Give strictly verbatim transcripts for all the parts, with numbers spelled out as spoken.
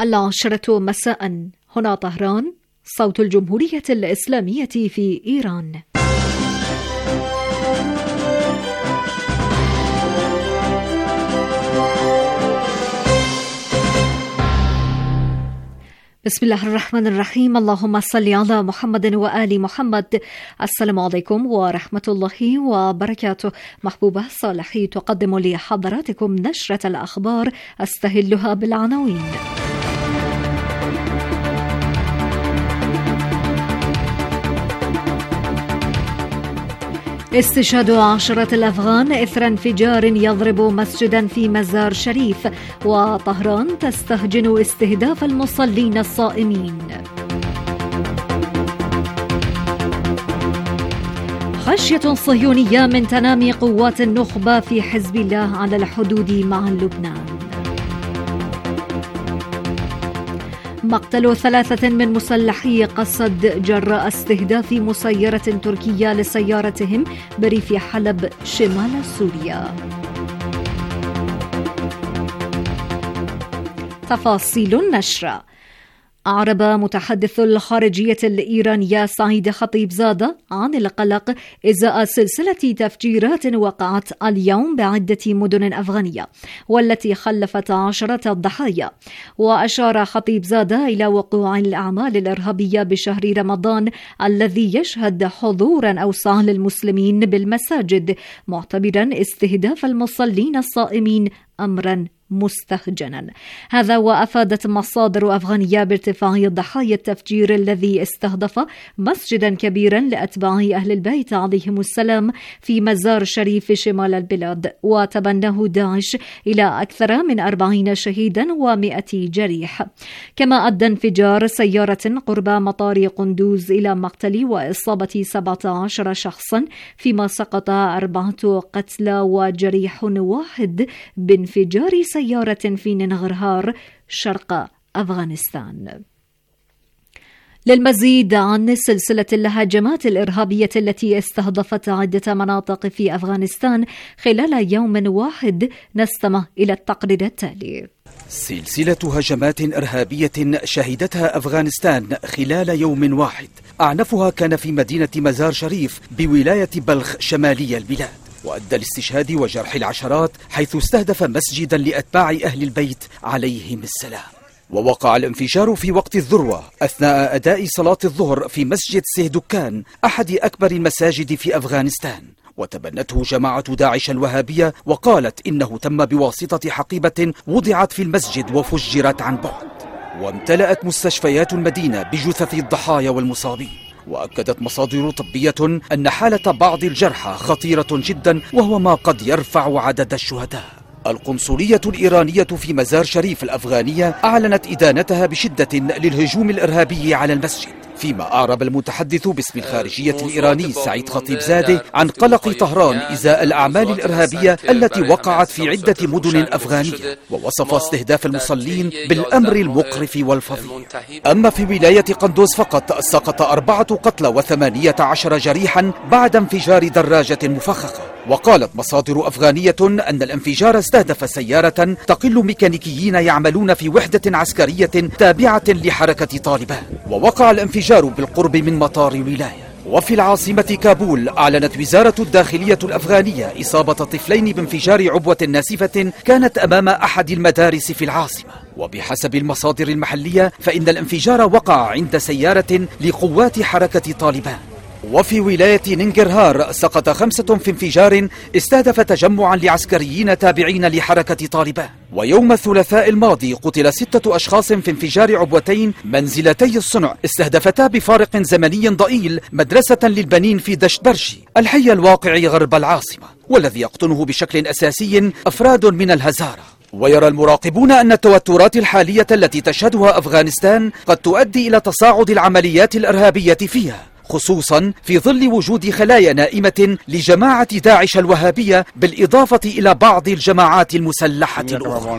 العاشرة مساء، هنا طهران، صوت الجمهورية الإسلامية في إيران. بسم الله الرحمن الرحيم. اللهم صل على محمد وآل محمد. السلام عليكم ورحمة الله وبركاته. محبوبة صالحي تقدم لحضراتكم نشرة الأخبار أستهلها بالعناوين. استشهاد عشرة الأفغان إثر انفجار يضرب مسجدا في مزار شريف، وطهران تستهجن استهداف المصلين الصائمين. خشية صهيونية من تنامي قوات النخبة في حزب الله على الحدود مع لبنان. مقتل ثلاثة من مسلحي قسد جراء استهداف مسيرة تركية لسيارتهم بريف حلب شمال سوريا. تفاصيل النشرة. أعرب متحدث الخارجية الإيرانية سعيد خطيبزادة عن القلق إزاء سلسلة تفجيرات وقعت اليوم بعدة مدن أفغانية والتي خلفت عشرة ضحايا. وأشار خطيبزادة إلى وقوع الأعمال الإرهابية بشهر رمضان الذي يشهد حضورا أوسع للمسلمين بالمساجد، معتبرا استهداف المصلين الصائمين أمرا مستهجنا. هذا وأفادت مصادر أفغانية بارتفاع ضحايا التفجير الذي استهدف مسجدا كبيرا لأتباع أهل البيت عليهم السلام في مزار شريف شمال البلاد، وتبناه داعش إلى أكثر من أربعين شهيدا ومئة جريح. كما أدى انفجار سيارة قرب مطار قندوز إلى مقتل وإصابة سبعة عشر شخصا، فيما سقط أربعة قتلى وجريح واحد بانفجار سيارة في ننغرهار شرق أفغانستان. للمزيد عن سلسلة الهجمات الإرهابية التي استهدفت عدة مناطق في أفغانستان خلال يوم واحد نستمع إلى التقرير التالي. سلسلة هجمات إرهابية شهدتها أفغانستان خلال يوم واحد، أعنفها كان في مدينة مزار شريف بولاية بلخ شمالي البلاد، وأدى لاستشهاد وجرح العشرات، حيث استهدف مسجدا لأتباع أهل البيت عليهم السلام. ووقع الانفجار في وقت الذروة أثناء أداء صلاة الظهر في مسجد سهدكان، أحد أكبر المساجد في أفغانستان، وتبنته جماعة داعش الوهابية وقالت إنه تم بواسطة حقيبة وضعت في المسجد وفجرت عن بعد. وامتلأت مستشفيات المدينة بجثث الضحايا والمصابين. وأكدت مصادر طبية أن حالة بعض الجرحى خطيرة جدا، وهو ما قد يرفع عدد الشهداء. القنصلية الإيرانية في مزار شريف الأفغانية أعلنت إدانتها بشدة للهجوم الإرهابي على المسجد، فيما أعرب المتحدث باسم الخارجية الإيراني سعيد خطيبزادة عن قلق طهران إزاء الأعمال الإرهابية التي وقعت في عدة مدن أفغانية، ووصف استهداف المصلين بالأمر المقرف والفظيع. أما في ولاية قندوز فقط سقط أربعة قتلى وثمانية عشر جريحا بعد انفجار دراجة مفخخة. وقالت مصادر أفغانية أن الانفجار استهدف سيارة تقل ميكانيكيين يعملون في وحدة عسكرية تابعة لحركة طالبان، ووقع الانفجار بالقرب من مطار الولاية. وفي العاصمة كابول أعلنت وزارة الداخلية الأفغانية إصابة طفلين بانفجار عبوة ناسفة كانت أمام أحد المدارس في العاصمة. وبحسب المصادر المحلية فإن الانفجار وقع عند سيارة لقوات حركة طالبان. وفي ولاية ننغرهار سقط خمسة في انفجار استهدف تجمعا لعسكريين تابعين لحركة طالبان. ويوم الثلاثاء الماضي قتل ستة أشخاص في انفجار عبوتين منزلتي الصنع استهدفتا بفارق زمني ضئيل مدرسة للبنين في دشت برشي الحي الواقع غرب العاصمة، والذي يقطنه بشكل أساسي أفراد من الهزارة. ويرى المراقبون أن التوترات الحالية التي تشهدها أفغانستان قد تؤدي إلى تصاعد العمليات الإرهابية فيها، خصوصا في ظل وجود خلايا نائمة لجماعة داعش الوهابية بالإضافة إلى بعض الجماعات المسلحة الأخرى.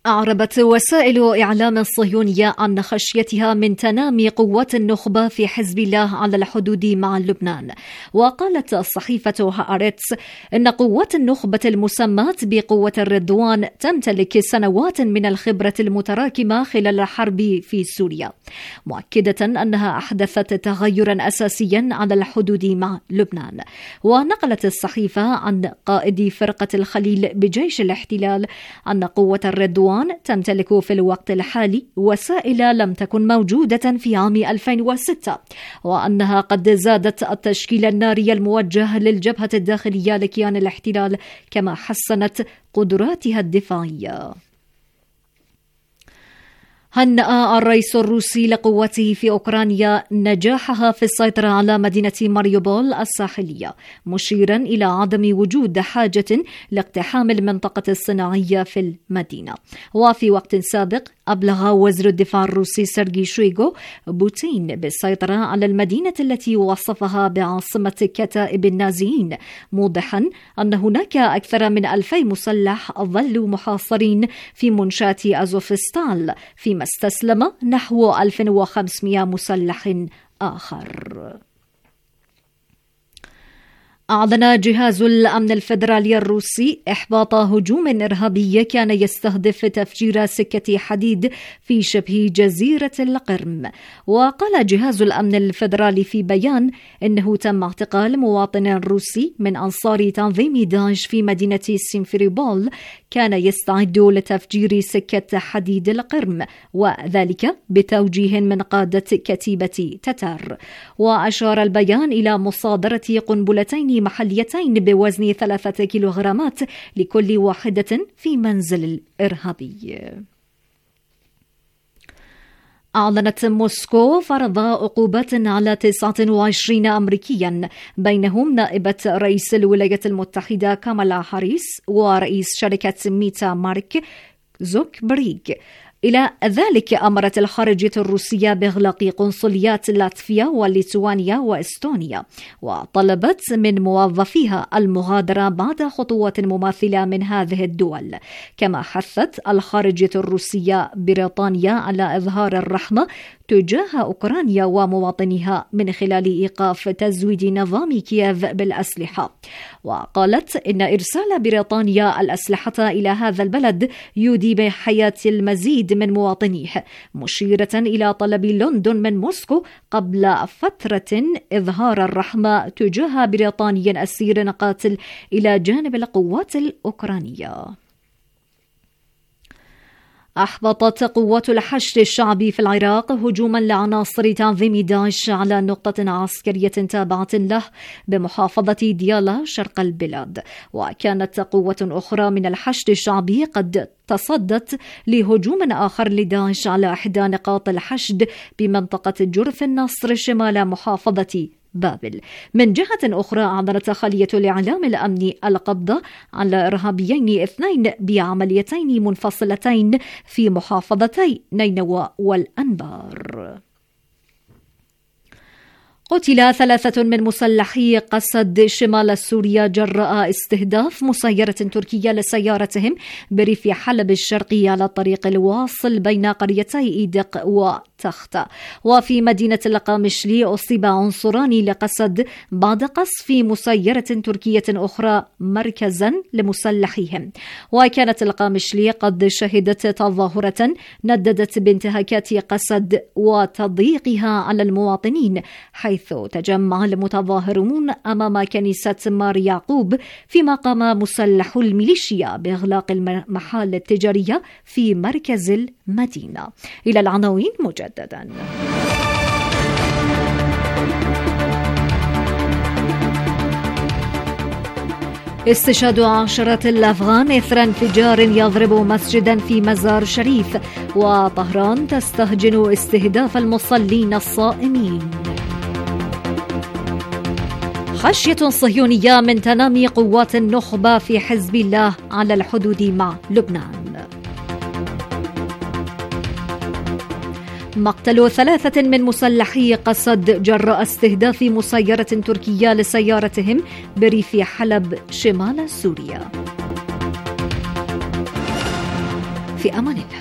أعربت وسائل إعلام صهيونية عن خشيتها من تنامي قوات النخبة في حزب الله على الحدود مع لبنان. وقالت صحيفة هآرتس إن قوات النخبة المسماة بقوة الرضوان تمتلك سنوات من الخبرة المتراكمة خلال الحرب في سوريا، مؤكدة أنها أحدثت تغيرا أساسيا على الحدود مع لبنان. ونقلت الصحيفة عن قائد فرقة الخليل بجيش الاحتلال أن قوة الرضوان تمتلك في الوقت الحالي وسائل لم تكن موجودة في عام ألفين وستة، وأنها قد زادت التشكيل الناري الموجه للجبهة الداخلية لكيان الاحتلال، كما حسنت قدراتها الدفاعية. هنأ الرئيس الروسي لقوته في أوكرانيا نجاحها في السيطرة على مدينة ماريوبول الساحلية، مشيرا إلى عدم وجود حاجة لاقتحام المنطقة الصناعية في المدينة. وفي وقت سابق أبلغ وزير الدفاع الروسي سيرجي شويغو بوتين بالسيطرة على المدينة التي وصفها بعاصمة كتائب النازيين، موضحا أن هناك أكثر من ألفي مسلح ظلوا محاصرين في منشاة أزوفستال، فيما استسلم نحو ألف وخمسمائة مسلح آخر. أعلن جهاز الأمن الفيدرالي الروسي إحباط هجوم إرهابي كان يستهدف تفجير سكة حديد في شبه جزيرة القرم. وقال جهاز الأمن الفيدرالي في بيان إنه تم اعتقال مواطن روسي من أنصار تنظيم داعش في مدينة سيمفيروبول كان يستعد لتفجير سكة حديد القرم، وذلك بتوجيه من قادة كتيبة تتار. وأشار البيان إلى مصادرة قنبلتين محليتين بوزن ثلاثة كيلوغرامات لكل واحدة في منزل الإرهابي. أعلنت موسكو فرض عقوبات على تسعة وعشرين أمريكيا، بينهم نائبة رئيس الولايات المتحدة كامالا هاريس ورئيس شركة ميتا مارك زوكبريغ. إلى ذلك أمرت الخارجية الروسية بإغلاق قنصليات لاتفيا وليتوانيا وإستونيا، وطلبت من موظفيها المغادرة بعد خطوات مماثلة من هذه الدول. كما حثت الخارجية الروسية بريطانيا على إظهار الرحمة تجاه أوكرانيا ومواطنيها من خلال إيقاف تزويد نظام كييف بالأسلحة. وقالت إن إرسال بريطانيا الأسلحة إلى هذا البلد يودي بحياة المزيد من مواطنيه، مشيرة إلى طلب لندن من موسكو قبل فترة إظهار الرحمة تجاه بريطاني أسير قاتل إلى جانب القوات الأوكرانية. أحبطت قوات الحشد الشعبي في العراق هجوما لعناصر تنظيم داعش على نقطة عسكرية تابعة له بمحافظة ديالا شرق البلاد. وكانت قوة أخرى من الحشد الشعبي قد تصدت لهجوم آخر لداعش على إحدى نقاط الحشد بمنطقة جرف النصر شمال محافظة بابل. من جهة أخرى أعلنت خلية الإعلام الأمني القبض على إرهابيين اثنين بعمليتين منفصلتين في محافظتي نينوى والأنبار. قتل ثلاثة من مسلحي قسد شمال سوريا جراء استهداف مسيرة تركية لسيارتهم بريف حلب الشرقي على الطريق الواصل بين قريتي إيدق وتخت. وفي مدينة القامشلي أصيب عنصران لقسد بعد قصف مسيرة تركية أخرى مركزا لمسلحيهم. وكانت القامشلي قد شهدت تظاهرة نددت بانتهاكات قسد وتضييقها على المواطنين، حيث تجمع المتظاهرون أمام كنيسة مار يعقوب، فيما قام مسلح الميليشيا بإغلاق المحال التجارية في مركز المدينة. إلى العناوين مجددا. استشهاد عشرات الأفغان إثر انفجار يضرب مسجدا في مزار شريف. وطهران تستهجن استهداف المصلين الصائمين. خشية صهيونية من تنامي قوات النخبة في حزب الله على الحدود مع لبنان. مقتل ثلاثة من مسلحي قسد جراء استهداف مسيرة تركية لسيارتهم بريف حلب شمال سوريا. في أمان الله.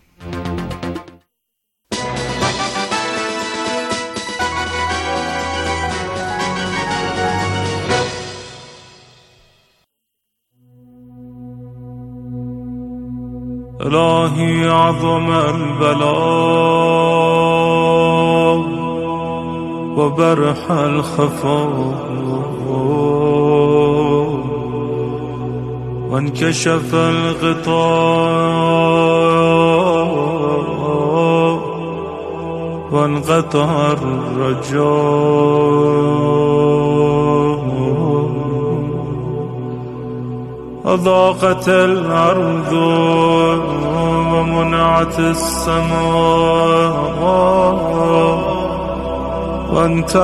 إلهي عظم البلاء وبرح الخفاء وانكشف الغطاء وانقطع الرجاء أضاقت الأرض ومنعت السماء وأنت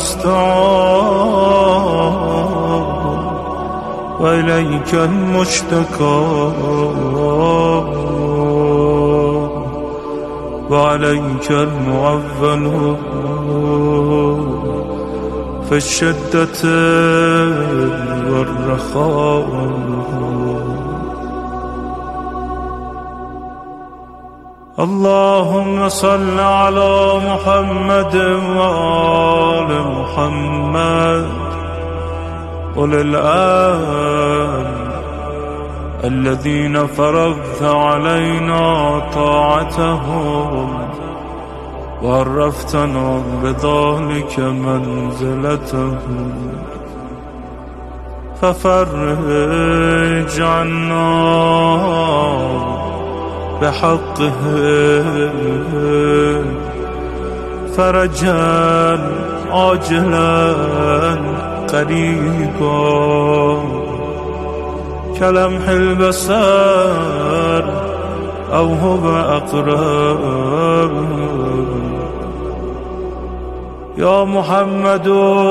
المستعان وإليك المشتكى وعليك المعول في الشدة والرخاء. اللهم صل على محمد وآل محمد أولي الآن الذين فرضت علينا طاعتهم وعرفتنا بذلك منزلتهم ففرج عنا بحقهم فرجا عاجلا قريبا كلمح البصر أو هو أقرب. يا محمد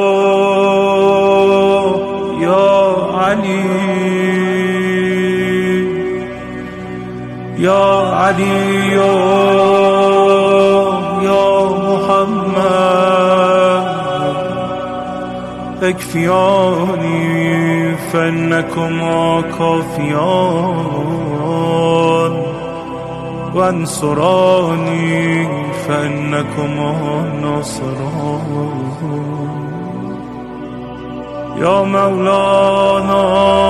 يا علي يا علي يا محمد اكفياني فإنكما كافيان وانصراني فإنكما ناصران. يا مولانا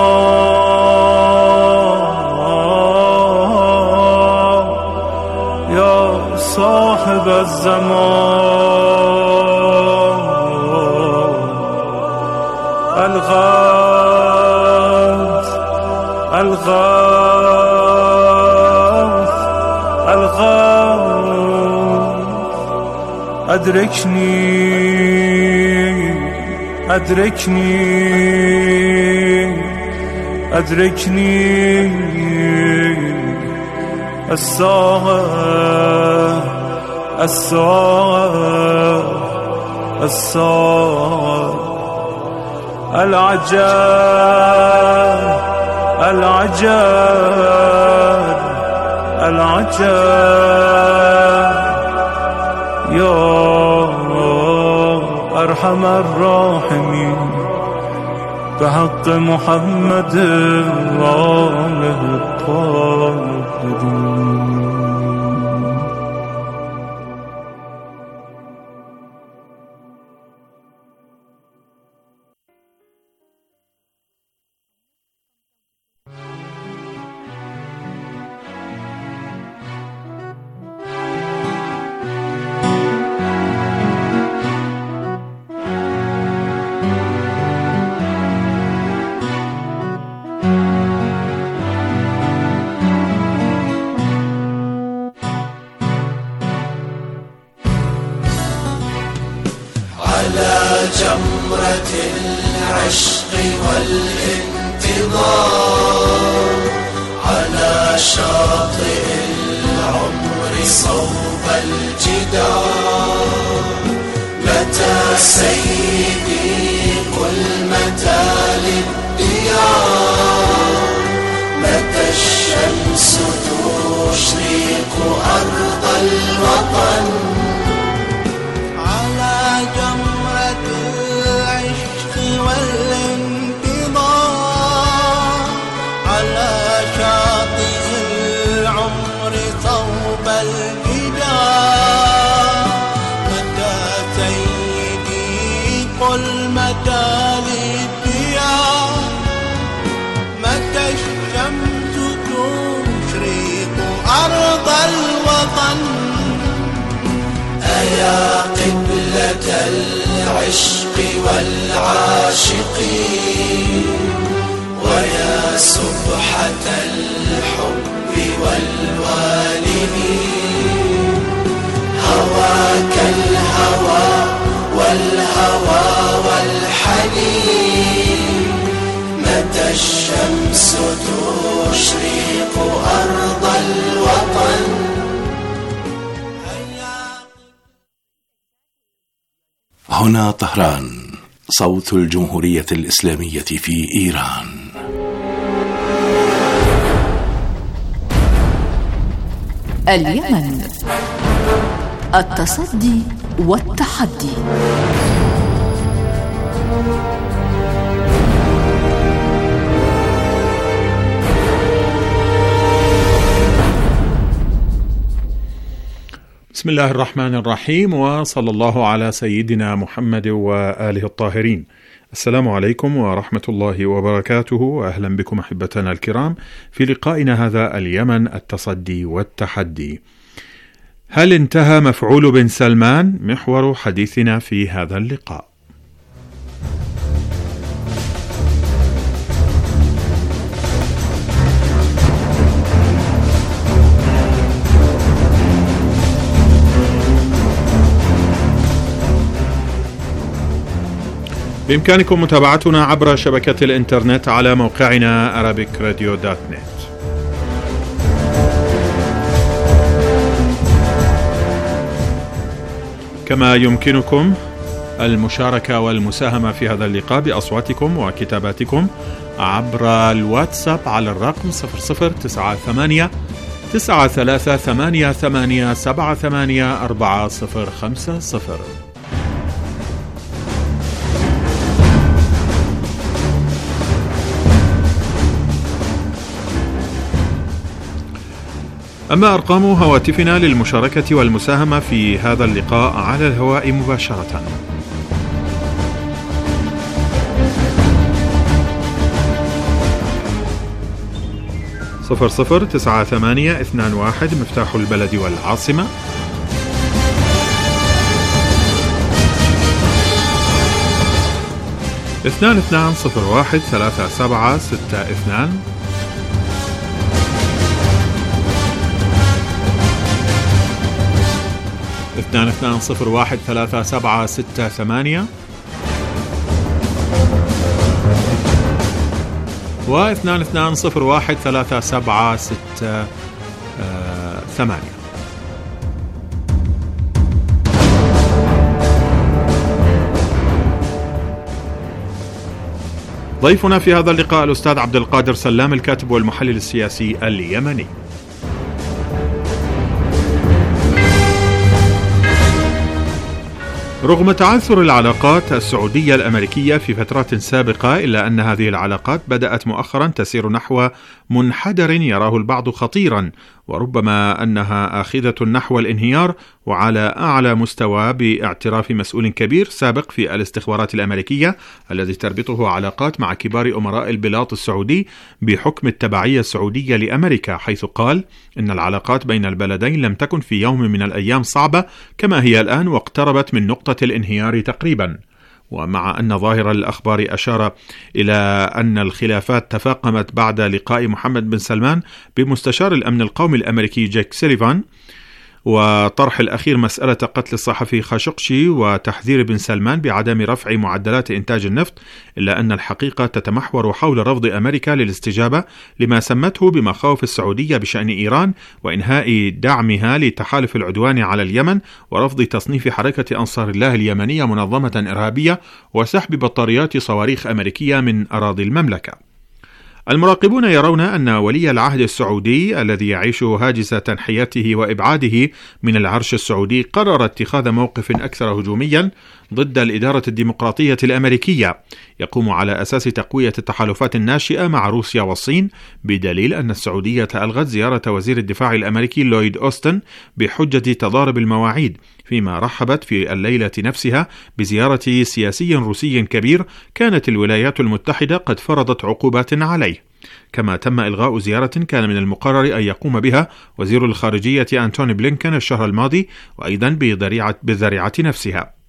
يا صاحب الزمان الغوث الغوث الغوث أدركني أدركني أدركني الساعة الساعة الساعة العجاب العجاب العجاب. يا أرحم الراحمين بحق محمد وآله الطاهرين. جمرة العشق والانتظار على شاطئ العمر صوب الجدار. متى سيدي قل متى للديار، متى الشمس تشرق أرض الوطن. والانتظار على شاطئ العمر والعاشقين ويا سبحة الحب والوالدين هواك الهوى والهوى والحنين متى الشمس تشرق أرض الوطن. هنا طهران، صوت الجمهورية الإسلامية في إيران. اليمن، التصدي والتحدي. بسم الله الرحمن الرحيم، وصلى الله على سيدنا محمد وآله الطاهرين. السلام عليكم ورحمة الله وبركاته، وأهلا بكم أحبتنا الكرام في لقائنا هذا اليمن، التصدي والتحدي. هل انتهى مفعول بن سلمان؟ محور حديثنا في هذا اللقاء. بإمكانكم متابعتنا عبر شبكة الإنترنت على موقعنا أرابيك راديو دوت نت. كما يمكنكم المشاركة والمساهمة في هذا اللقاء بأصواتكم وكتاباتكم عبر الواتساب على الرقم صفر صفر تسعة ثمانية تسعة ثلاثة ثمانية ثمانية سبعة ثمانية أربعة صفر خمسة صفر. أما أرقام هواتفنا للمشاركة والمساهمة في هذا اللقاء على الهواء مباشرة: صفر صفر تسعة ثمانية اثنان واحد مفتاح البلد والعاصمة، اثنان اثنان صفر واحد ثلاثة سبعة ستة اثنان، اثنان اثنان صفر واحد ثلاثة سبعة ستة ثمانية، واثنان اثنان صفر واحد ثلاثة سبعة ستة ثمانية. ضيفنا في هذا اللقاء الأستاذ عبد القادر سلام، الكاتب والمحلل السياسي اليمني. رغم تعثر العلاقات السعودية الأمريكية في فترات سابقة، إلا أن هذه العلاقات بدأت مؤخرا تسير نحو منحدر يراه البعض خطيرا، وربما أنها آخذة نحو الانهيار وعلى أعلى مستوى، باعتراف مسؤول كبير سابق في الاستخبارات الأمريكية الذي تربطه علاقات مع كبار أمراء البلاط السعودي بحكم التبعية السعودية لأمريكا، حيث قال إن العلاقات بين البلدين لم تكن في يوم من الأيام صعبة كما هي الآن، واقتربت من نقطة الانهيار تقريبا. ومع أن ظاهر الأخبار أشار إلى أن الخلافات تفاقمت بعد لقاء محمد بن سلمان بمستشار الأمن القومي الأمريكي جيك سوليفان، وطرح الأخير مسألة قتل الصحفي خاشقجي وتحذير بن سلمان بعدم رفع معدلات إنتاج النفط، إلا أن الحقيقة تتمحور حول رفض أمريكا للاستجابة لما سمته بمخاوف السعودية بشأن إيران وإنهاء دعمها لتحالف العدوان على اليمن، ورفض تصنيف حركة أنصار الله اليمنية منظمة إرهابية، وسحب بطاريات صواريخ أمريكية من أراضي المملكة. المراقبون يرون أن ولي العهد السعودي الذي يعيش هاجس تنحيته وإبعاده من العرش السعودي قرر اتخاذ موقف أكثر هجوميا ضد الإدارة الديمقراطية الأمريكية، يقوم على أساس تقوية التحالفات الناشئة مع روسيا والصين، بدليل أن السعودية ألغت زيارة وزير الدفاع الأمريكي لويد أوستن بحجة تضارب المواعيد، فيما رحبت في الليلة نفسها بزيارة سياسي روسي كبير كانت الولايات المتحدة قد فرضت عقوبات عليه. كما تم إلغاء زيارة كان من المقرر أن يقوم بها وزير الخارجية أنتوني بلينكن الشهر الماضي، وأيضا بذريعة نفسها.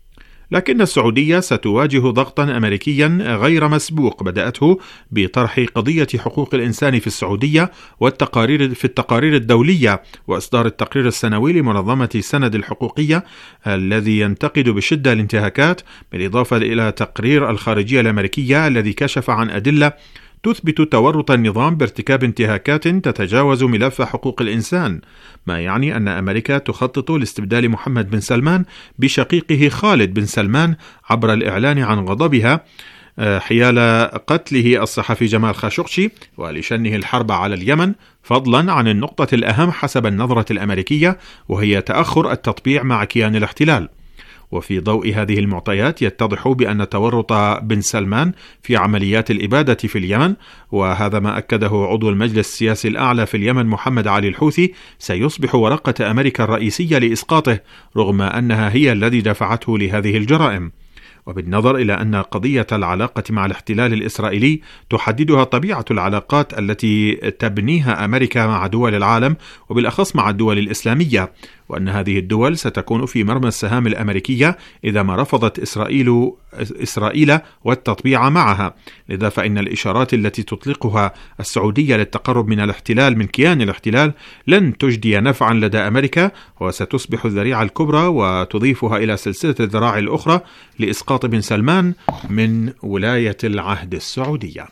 لكن السعودية ستواجه ضغطا أمريكيا غير مسبوق بدأته بطرح قضية حقوق الإنسان في السعودية والتقارير في التقارير الدولية وإصدار التقرير السنوي لمنظمة سند الحقوقية الذي ينتقد بشدة الانتهاكات، بالإضافة إلى تقرير الخارجية الأمريكية الذي كشف عن أدلة تثبت تورط النظام بارتكاب انتهاكات تتجاوز ملف حقوق الإنسان، ما يعني أن أمريكا تخطط لاستبدال محمد بن سلمان بشقيقه خالد بن سلمان عبر الإعلان عن غضبها حيال قتله الصحفي جمال خاشقجي ولشنه الحرب على اليمن، فضلا عن النقطة الأهم حسب النظرة الأمريكية وهي تأخر التطبيع مع كيان الاحتلال. وفي ضوء هذه المعطيات يتضح بأن تورط بن سلمان في عمليات الإبادة في اليمن، وهذا ما أكده عضو المجلس السياسي الأعلى في اليمن محمد علي الحوثي، سيصبح ورقة أمريكا الرئيسية لإسقاطه رغم أنها هي الذي دفعته لهذه الجرائم. وبالنظر إلى أن قضية العلاقة مع الاحتلال الإسرائيلي تحددها طبيعة العلاقات التي تبنيها أمريكا مع دول العالم وبالأخص مع الدول الإسلامية، وأن هذه الدول ستكون في مرمى السهام الأمريكية إذا ما رفضت إسرائيل إسرائيل والتطبيع معها. لذا فإن الإشارات التي تطلقها السعودية للتقرب من الاحتلال من كيان الاحتلال لن تجدي نفعا لدى أمريكا، وستصبح الذريعة الكبرى وتضيفها إلى سلسلة الذراع الأخرى لإسقاط بن سلمان من ولاية العهد السعودية.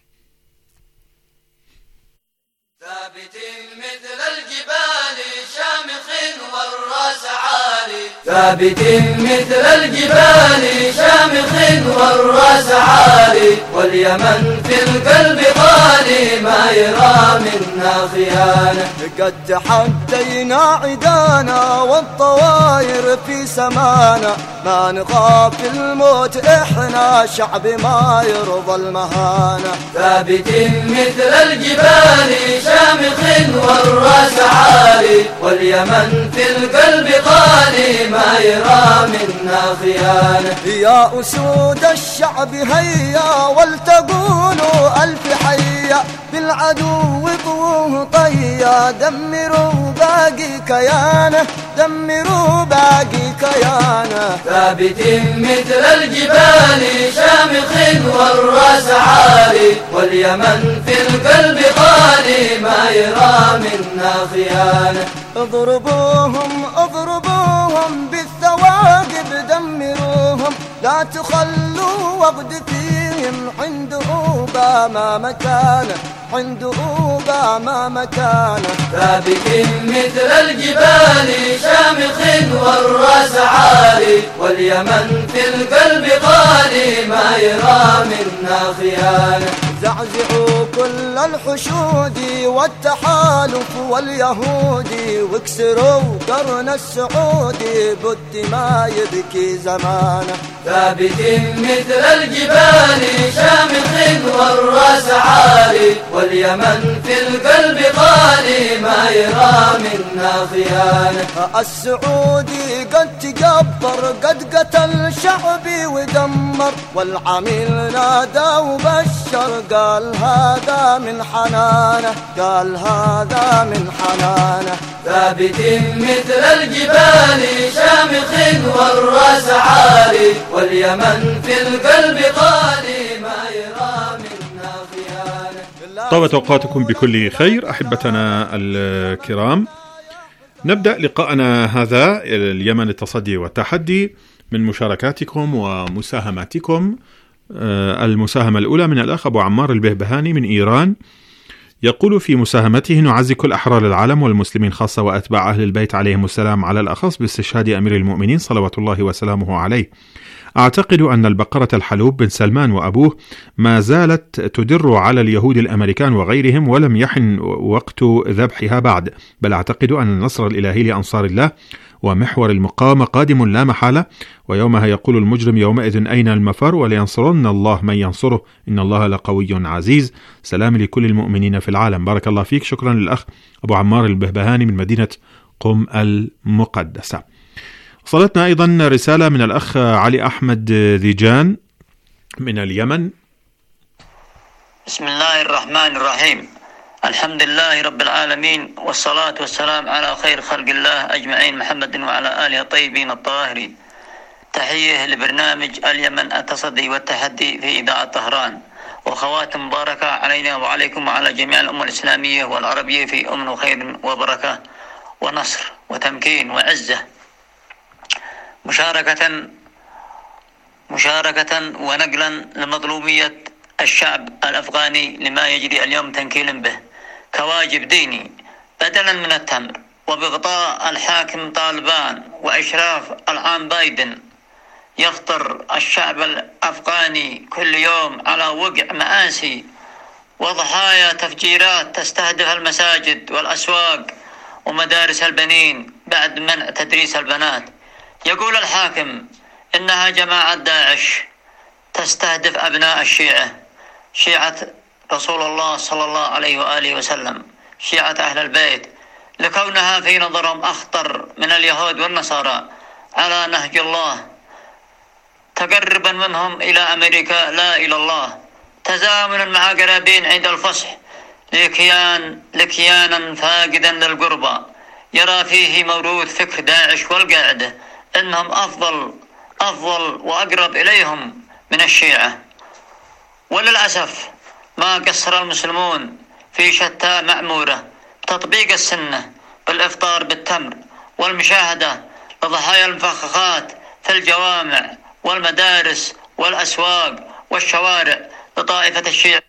ثابت مثل الجبال شامخ والراس عالي، ثابت مثل الجبال شامخ والراس عالي، واليمن في القلب غالي ما يرى منا خيانة. قد تحدينا عدانا والطواير في سمانا، ما نخاف الموت احنا شعب ما يرضى المهانة. ثابت مثل الجبال شامخ والراس عالي، واليمن في القلب غالي ما يرى منا خيانة. يا أسود الشعب هيا ولتقولوا ألف حيا، بالعدو طوه طيا، دمروا باقي كيانه، دمروا باقي كيانه. ثابت مثل الجبال شامخ والراس عالي، واليمن في القلب غالي ما يرى منا خيانة. اضربوهم اضربوهم بالثواقب، دمروهم لا تخلوا وقد فيهم، عند أوباما مكانه، عند أوباما مكانه. ثابت مثل الجبال شامخ والراس عالي، واليمن في القلب غالي ما يرى منا خيانة. زعزعوا كل الحشود والتحالف واليهودي، واكسروا قرن السعودي بد ما يبكي زمانه. ثابت مثل الجبال شامخ والراس عالي، واليمن في القلب غالي ما يرى منا خيانة. السعودي قد تجبر قد قتل شعبي ودمر، والعميل نادى وبشر قال هذا من حنانه، قال هذا من حنانه. ثابت مثل الجبال شامخ والراس عالي، واليمن في القلب غالي ما يرى منا خيانة. طابت أوقاتكم بكل خير أحبتنا الكرام. نبدأ لقاءنا هذا اليمن التصدي والتحدي من مشاركاتكم ومساهماتكم. المساهمة الأولى من الأخ أبو عمار البهبهاني من إيران، يقول في مساهمته: نعزي كل أحرار العالم والمسلمين خاصة وأتباع أهل البيت عليهم السلام على الأخص باستشهاد أمير المؤمنين صلوات الله وسلامه عليه. أعتقد أن البقرة الحلوب بن سلمان وأبوه ما زالت تدر على اليهود الأمريكان وغيرهم، ولم يحن وقت ذبحها بعد، بل أعتقد أن النصر الإلهي لأنصار الله ومحور المقاومة قادم لا محالة، ويومها يقول المجرم يومئذ أين المفر، ولينصرن الله من ينصره إن الله لقوي عزيز. سلام لكل المؤمنين في العالم. بارك الله فيك. شكرا للأخ أبو عمار البهبهاني من مدينة قم المقدسة. وصلتنا أيضا رسالة من الأخ علي أحمد ذيجان من اليمن. بسم الله الرحمن الرحيم، الحمد لله رب العالمين، والصلاة والسلام على خير خلق الله أجمعين محمد وعلى آله الطيبين الطاهرين. تحية لبرنامج اليمن التصدي والتحدي في إذاعة طهران، وخواتم مباركة علينا وعليكم وعلى جميع الأمة الإسلامية والعربية في أمن وخير وبركة ونصر وتمكين وعزة. مشاركة مشاركة ونقلا لمظلومية الشعب الأفغاني لما يجري اليوم تنكيل به كواجب ديني بدلا من التمر، وبغطاء الحاكم طالبان وإشراف العام بايدن يفطر الشعب الأفغاني كل يوم على وقع مآسي وضحايا تفجيرات تستهدف المساجد والأسواق ومدارس البنين بعد منع تدريس البنات. يقول الحاكم إنها جماعة داعش تستهدف أبناء الشيعة، شيعة رسول الله صلى الله عليه وآله وسلم، شيعة أهل البيت، لكونها في نظرهم أخطر من اليهود والنصارى على نهج الله، تقربا منهم إلى أمريكا لا إلى الله، تزامنا مع قرابين عيد الفصح لكيان لكيانا فاقدا للقربى يرى فيه موروث فكر داعش والقاعدة إنهم أفضل أفضل وأقرب إليهم من الشيعة. وللأسف ما قصر المسلمون في شتى مأمورة تطبيق السنة بالإفطار بالتمر والمشاهدة لضحايا المفخخات في الجوامع والمدارس والأسواق والشوارع لطائفة الشيعة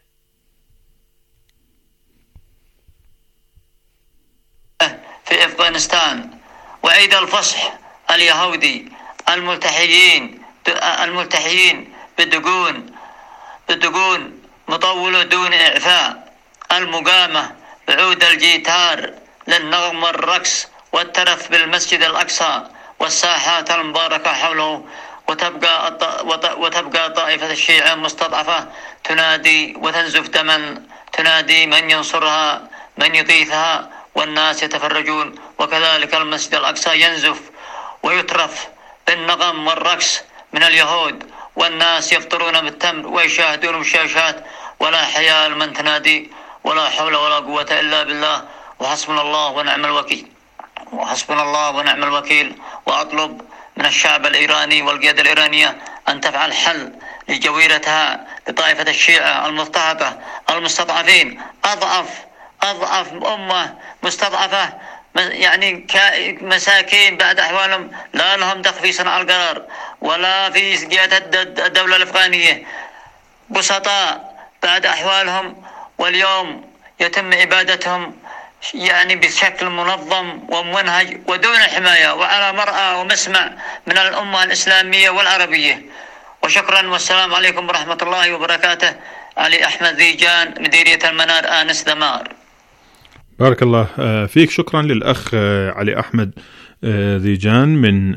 في أفغانستان، وعيد الفصح اليهودي الملتحيين الملتحيين بالدقون بالدقون مطول دون إعفاء، المقامة بعود الجيتار للنغم والرقص والترف بالمسجد الأقصى والساحات المباركة حوله، وتبقى وتبقى طائفة الشيعة مستضعفة تنادي وتنزف دما، تنادي من ينصرها من يغيثها والناس يتفرجون، وكذلك المسجد الأقصى ينزف ويترف بالنغم والرقص من اليهود، والناس يفطرون بالتمر ويشاهدون بالشاشات، ولا حياء من تنادي، ولا حول ولا قوة إلا بالله، وحسبنا الله ونعم الوكيل وحسبنا الله ونعم الوكيل. وأطلب من الشعب الإيراني والقيادة الإيرانية أن تفعل حل لجويرتها لطائفة الشيعة المضطهدة المستضعفين، أضعف أضعف أمة مستضعفة، يعني مساكين بعد أحوالهم لا لهم دخل في صنع القرار ولا في قيادة الدولة الأفغانية، بسطاء بعد أحوالهم، واليوم يتم إبادتهم يعني بشكل منظم ومنهج ودون حماية وعلى مرأى ومسمع من الأمة الإسلامية والعربية. وشكرا والسلام عليكم ورحمة الله وبركاته. علي أحمد ذيجان، مديرية المنار، آنس دمار. بارك الله فيك. شكرا للأخ علي أحمد ذيجان من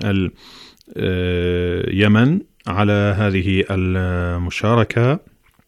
اليمن على هذه المشاركة.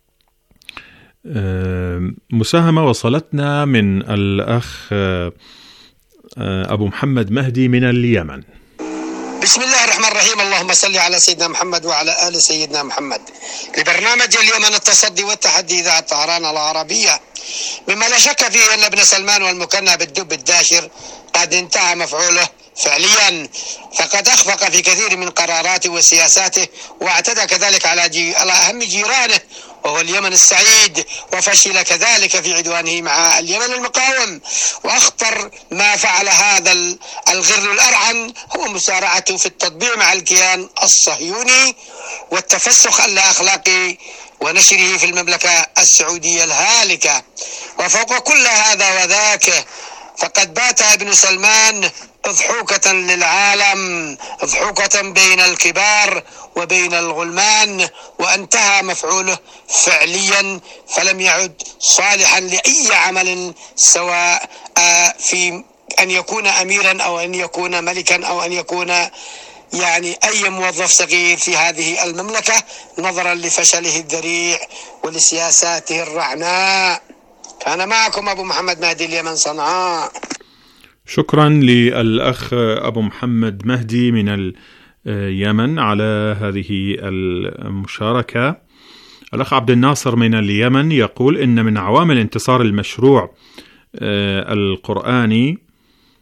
مساهمة وصلتنا من الأخ أبو محمد مهدي من اليمن. بسم الله الرحمن الرحيم، اللهم صل على سيدنا محمد وعلى آل سيدنا محمد. لبرنامج اليمن التصدي والتحدي إذاعة طهران العربية، مما لا شك فيه أن ابن سلمان والمكنى بالدب الداشر قد انتهى مفعوله فعليا، فقد أخفق في كثير من قراراته وسياساته، واعتدى كذلك على, جي... على أهم جيرانه وهو اليمن السعيد، وفشل كذلك في عدوانه مع اليمن المقاوم. وأخطر ما فعل هذا الغر الأرعن هو مسارعته في التطبيع مع الكيان الصهيوني والتفسخ الأخلاقي ونشره في المملكة السعودية الهالكة. وفوق كل هذا وذاك فقد بات ابن سلمان أضحوكة للعالم، أضحوكة بين الكبار وبين الغلمان، وانتهى مفعوله فعليا، فلم يعد صالحا لأي عمل سواء في أن يكون أميرا أو أن يكون ملكا أو أن يكون يعني أي موظف صغير في هذه المملكة، نظرا لفشله الذريع ولسياساته الرعناء. كان معكم أبو محمد مهدي اليمن صنعاء. شكرا للأخ أبو محمد مهدي من اليمن على هذه المشاركة. الأخ عبد الناصر من اليمن يقول إن من عوامل انتصار المشروع القرآني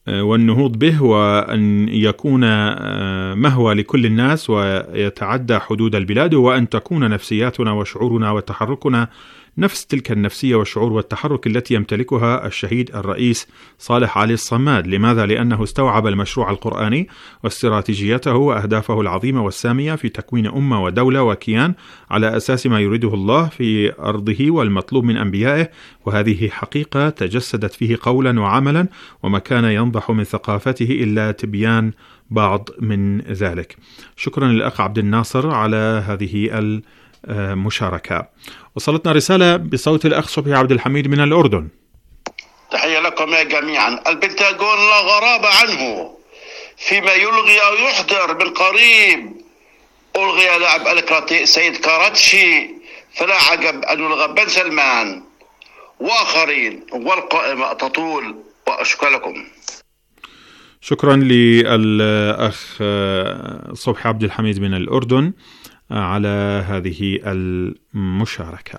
والنهوض به، وأن يكون مهوى لكل الناس ويتعدى حدود البلاد، وأن تكون نفسياتنا وشعورنا وتحركنا نفس تلك النفسية والشعور والتحرك التي يمتلكها الشهيد الرئيس صالح علي الصماد. لماذا؟ لأنه استوعب المشروع القرآني واستراتيجيته وأهدافه العظيمة والسامية في تكوين أمة ودولة وكيان على أساس ما يريده الله في أرضه والمطلوب من أنبيائه، وهذه حقيقة تجسدت فيه قولا وعملا، وما كان ينضح من ثقافته إلا تبيان بعض من ذلك. شكرا للأخ عبد الناصر على هذه المشاركة. وصلتنا رسالة بصوت الأخ صبحي عبد الحميد من الأردن. تحية لكم يا جميعا. البنتاغون لا غرابة عنه فيما يلغي أو يحضر. من قريب ألغي لاعب الكراتيه سيد كاراتشي، فلا عجب أن يلغى بن سلمان وآخرين، والقائمة تطول. وأشكر لكم. شكرا للأخ صبحي عبد الحميد من الأردن على هذه المشاركة.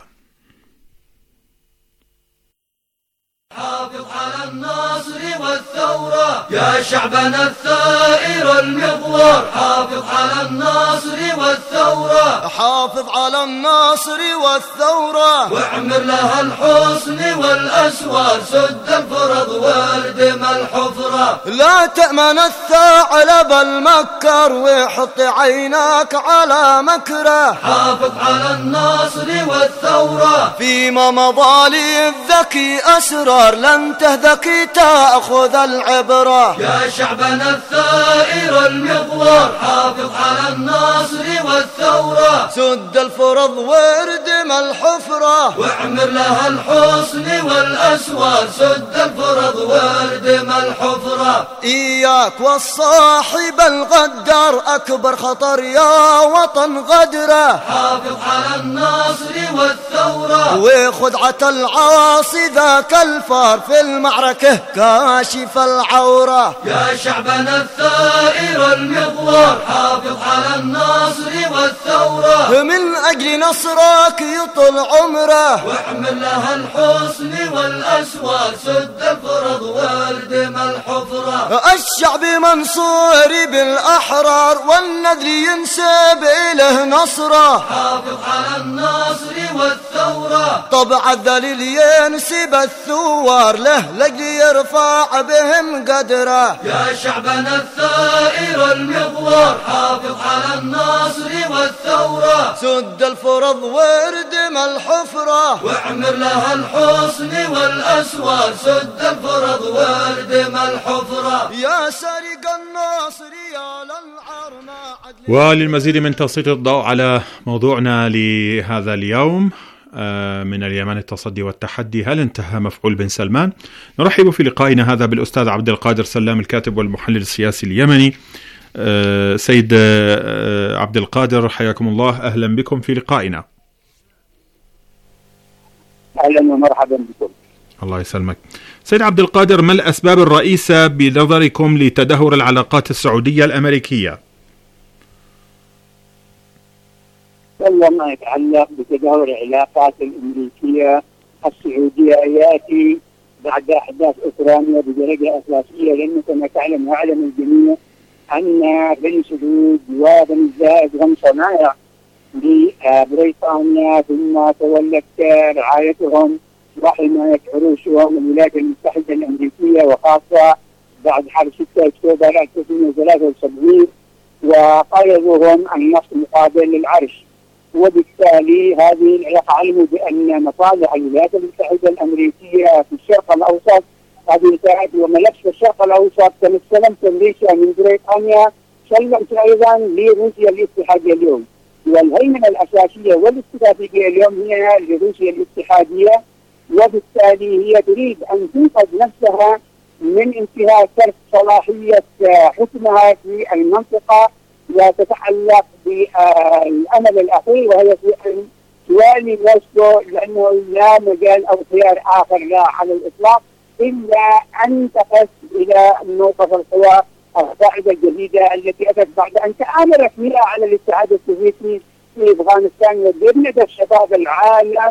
حافظ على النصر والثورة يا شعبنا الثائر المغوار، حافظ على النصر والثورة، حافظ على النصر والثورة، واعمر لها الحصن والأسوار، سد الفرض واردم الحفرة. لا تأمن الثعلب المكر وحط عينك على مكره، حافظ على النصر والثورة، فيما مضى للذكي أسرار لن تهذك تأخذ العبرة. يا شعبنا الثائر المغوار، حافظ على النصر والثورة، سد الفرض واردم الحفرة، واعمر لها الحصن والأسوار، سد الفرض واردم الحفرة. إياك والصاحب الغدار أكبر خطر يا وطن غدره، حافظ على النصر والثورة، وخدعة العاصي ذاك الفار في المعركة كاشف العورة. يا شعبنا الثائر المغوار، حافظ على النصر والثورة، من أجل نصرك يطل عمره، واحمل لها الحصن والأسوار، سد الفرض واردم الحفرة. الشعب منصور بالأحرار والنذل ينسب إله نصره، حافظ على النصر والثورة، طبع الذليل ينسب الثوار له لجل يرفع بهم قدره. يا شعبنا الثائر المغوار، حافظ على النصر والثورة، سد الفرض واردم الحفرة، واعمر لها الحصن والأسوار، سد الفرض واردم الحفرة. يا سارق الناصر يا للعرنا. وللمزيد من تسليط الضوء على موضوعنا لهذا اليوم من اليمن التصدي والتحدي، هل انتهى مفعول بن سلمان؟ نرحب في لقائنا هذا بالأستاذ عبد القادر سلام الكاتب والمحلل السياسي اليمني. سيد عبد القادر حياكم الله، أهلا بكم في لقائنا. أهلا ومرحبا بكم. الله يسلمك. سيد عبد القادر، ما الأسباب الرئيسة بنظركم لتدهور العلاقات السعودية الأمريكية؟ والله ما يتعلق بتدهور العلاقات الأمريكية السعودية يأتي بعد أحداث أوكرانيا بدرجة أساسية، لأنه كما تعلم ويعلم الجميع أن بني سعود وبني زايد هم صنايع لبريطانيا، ثم تولت رعايتهم وحماية عروشهم الولايات المتحدة الأمريكية، وخاصة بعد حرب ستة أكتوبر ألف وتسعمائة وثلاثة وسبعين، وقيضهم النص مقابل للعرش. وبالتالي هذه العلاقة علموا بأن مصالح الولايات المتحدة الأمريكية في الشرق الأوسط هذه انتهت، وملف الشرق الأوسط كما استلمت أمريكا من بريطانيا سلمت أيضا لروسيا الاتحادية اليوم، والهيمنة الأساسية والاستراتيجية اليوم هي لروسيا الاتحادية، وبالتالي هي تريد أن تنقذ نفسها من انتهاء ترك صلاحية حكمها في المنطقة، وتتعلق بالأمل الأخير وهي في أن توالي موسكو، لأنه لا مجال أو خيار آخر لا على الإطلاق إلا أن تقف إلى موقف القوى القاعدة الجديدة التي أتت بعد أن تآمرت فيها على الاتحاد السوفيتي في أفغانستان، وجبنت شباب العالم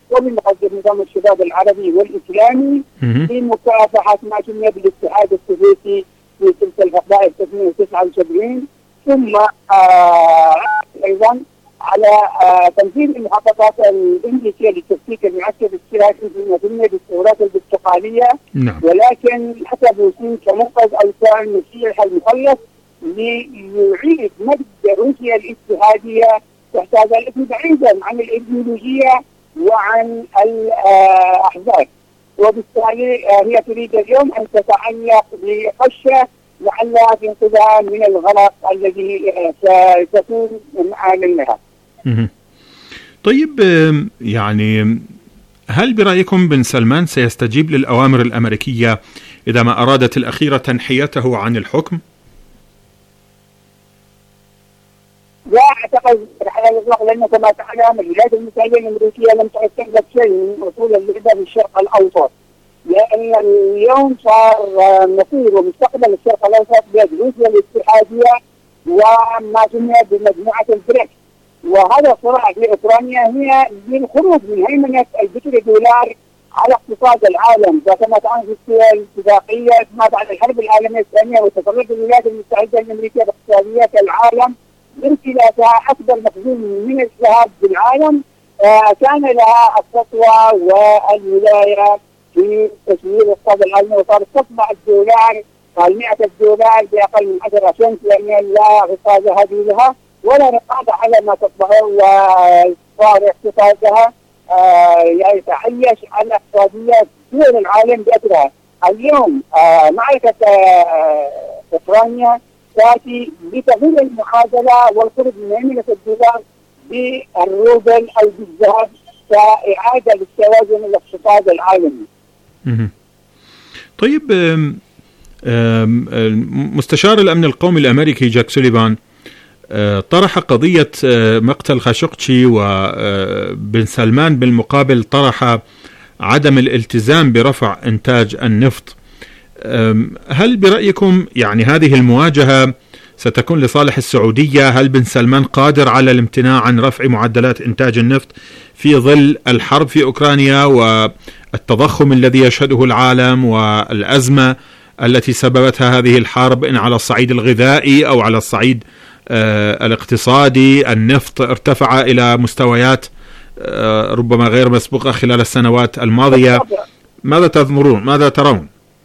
وبمقدم نظام الشباب العربي والإسلامي في مكافحة ما سمي بالاتحاد السوفيتي في تلك الحقبة ألف وتسعمائة وتسعة وسبعين، ثم آه أيضا على آه تنفيذ المخططات الإنجليزية لتفكيك المعسكر الاشتراكي في مدينة بالثورات البرتقالية. نعم. ولكن حسب وسيم كمنقذ أوساع المسيح المخلص ليعيد مجد روسيا الاتحادية تحت هذا الاسم بعيدا عن الإيديولوجية وعن الأحزاب، وبالتالي هي تريد اليوم أن تتعلق بقشة لعلها تنقذها من الغلط الذي ستكون معانا لها. طيب، يعني هل برأيكم بن سلمان سيستجيب للأوامر الأمريكية إذا ما أرادت الأخيرة تنحيته عن الحكم؟ لا أعتقد على الإطلاق، لأنه كما تعلم الولايات المتحدة الأمريكية لم تعتقد شيء من أصول اللعبة في الشرق الأوسط، لأن اليوم صار مصير ومستقبل الشرق الأوسط بيد روسيا الاتحادية وما سمي بمجموعة البريكس، وهذا الصراع في أوكرانيا هي للخروج من هيمنة البتر دولار على اقتصاد العالم، كما تعلم في الاتفاقية ما بعد الحرب العالمية الثانية وتفرد الولايات المتحدة الأمريكية باقتصاديات العالم امتلاكها أكبر مخزون من الذهب بالعالم. آه كان لها السطوة والولاية في تسوير الاقتصاد العالمي، وصارت تطبع الدولار مئة الدولار بأقل من عشرة سنت، لأن لا رقابة هذه لها ولا رقابة على ما تطبعه، وصار اقتصادها آه يعني تعيش على اقتصاديات دول العالم بأسرها. اليوم آه معركة آه أوكرانيا تأتي بتغيير المعادلة والخروج من هيمنة الدولار بالروبل أو بالذهب كإعادة للتوازن الاقتصادي العالمي. طيب، مستشار الأمن القومي الأمريكي جاك سوليفان طرح قضية مقتل خاشقجي، وبن سلمان بالمقابل طرح عدم الالتزام برفع إنتاج النفط. هل برأيكم يعني هذه المواجهة ستكون لصالح السعودية؟ هل بن سلمان قادر على الامتناع عن رفع معدلات إنتاج النفط في ظل الحرب في أوكرانيا والتضخم الذي يشهده العالم والأزمة التي سببتها هذه الحرب إن على الصعيد الغذائي أو على الصعيد آه الاقتصادي؟ النفط ارتفع إلى مستويات آه ربما غير مسبوقة خلال السنوات الماضية. ماذا تظنون؟ ماذا ترون؟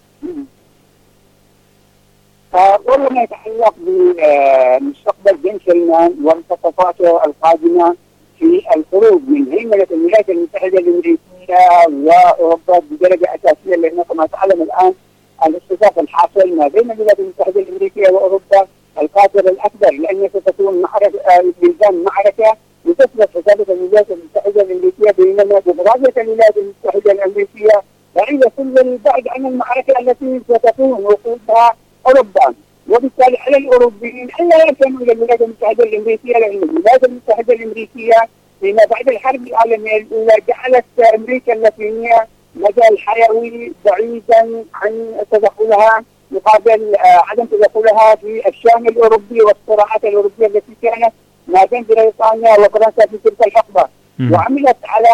والله ما يتعلق بمستقبل بن سلمان ومخططاته القادمة في الخروج من هيمنة الولايات المتحدة الأمريكية وأوروبا بدرجة أساسية، لأنه كما تعلم الآن الاتفاق الحاصل ما بين الولايات المتحدة الأمريكية وأوروبا القاتل الأكبر، لأن ستكون معركة بلدان معركة لتثبت حسابة الولايات المتحدة الأمريكية، بينما ديمقراطية الولايات المتحدة الأمريكية بعيدة كل البعد عن المعركة التي ستكون وقودها أوروبا. وبالتالي على الأوروبيين ألا يركنوا إلى الولايات المتحدة الأمريكية، لأن الولايات المتحدة الأمريكية فيما بعد الحرب العالمية الأولى جعلت أمريكا اللاتينية مجال حيوي بعيدا عن تدخلها مقابل عدم تدخلها في الشام الأوروبي والصراعات الأوروبية التي كانت ما بين بريطانيا وفرنسا في تلك الحقبة، وعملت على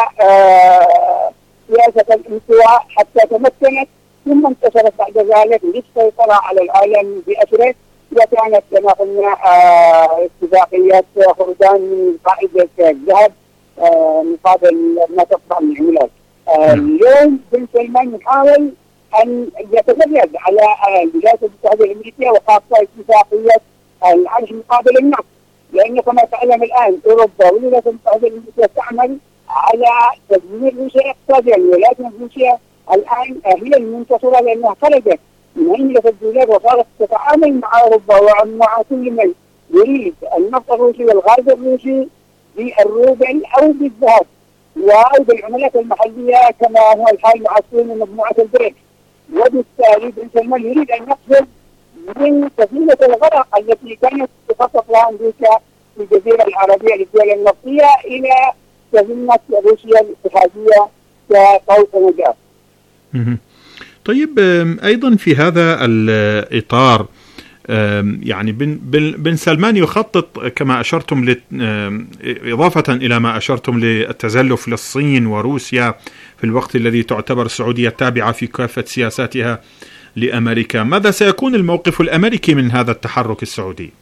سياسة الانطواء حتى تمكنت، ثم انتشرت بعد ذلك للسيطرة على العالم بأسره، وكانت كما قلنا اتفاقيات خردان من قاعدة الذهب مقابل ما تطبع من العملات. اليوم بن سلمان يحاول أن يتمرد على الولايات المتحدة الأمريكية وخاصة اتفاقية العرش مقابل النفط، لأنه كما تعلم الآن أوروبا والولايات المتحدة الأمريكية تعمل على تدمير روسيا اقتصاديا. الولايات المتحدة الآن هي المنتصرة لأنها خرجت من هيمنة الدولار وصارت تتعامل مع أوروبا ومع كل من يريد النفط الروسي والغاز الروسي بالروبل أو بالذهب أو بالعملات المحلية كما هو الحال مع الصين ومجموعة البريكس. وبالتالي بن سلمان يريد أن يقصد من سفينة الغرق التي كانت تخطط لها أمريكا في الجزيرة العربية للدول النفطية إلى سفينة روسيا الاتحادية كطوق نجاة. طيب، أيضا في هذا الإطار يعني بن, بن سلمان يخطط كما أشرتم إضافة إلى ما أشرتم للتزلف للصين وروسيا في الوقت الذي تعتبر السعودية تابعة في كافة سياساتها لأمريكا. ماذا سيكون الموقف الأمريكي من هذا التحرك السعودي؟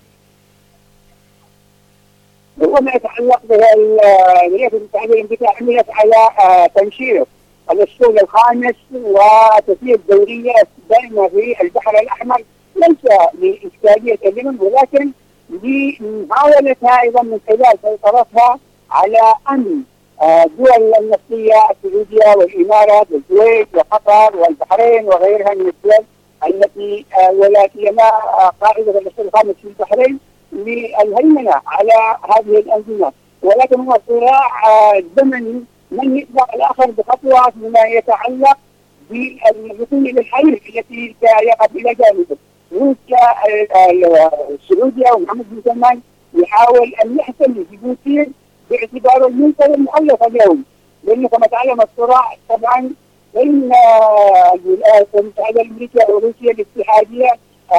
هو ما يتعلق بالولايات المتحدة الأمريكية عملت على تنشير الأسطول الخامس وتسيير دورية دائمة في البحر الأحمر، ليس لإشكالية اليمن ولكن لمحاولتها أيضا من خلال سيطرتها على أمن الدول النفطية السعودية والإمارات والكويت وقطر والبحرين وغيرها من الدول التي ولا سيما قاعدة الأسطول الخامس في البحرين للهيمنة على هذه الأنظمة. ولكن هو صراع زمني من يسبق الآخر بخطوة فيما يتعلق بالوصول للحل التي سيقف إلى جانبه. روسيا السعودية ومحمد بن سلمان يحاول أن يحتل جيبوتي باعتباره المنطقة المؤلفة اليوم، لأنه كما تعلم الصراع طبعا بين الولايات المتحدة الأمريكية وروسيا الاتحادية.